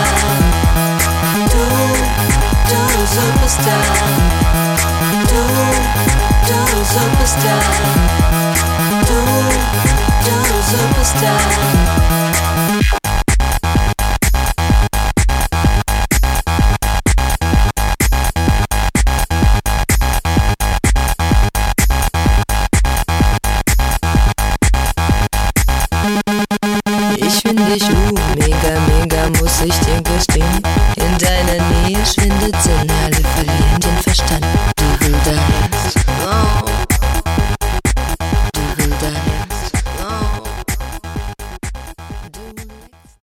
Superstar. Du Superstar. Du Superstar. Du Superstar. Ich find dich mega, mega, muss ich dir gestehen.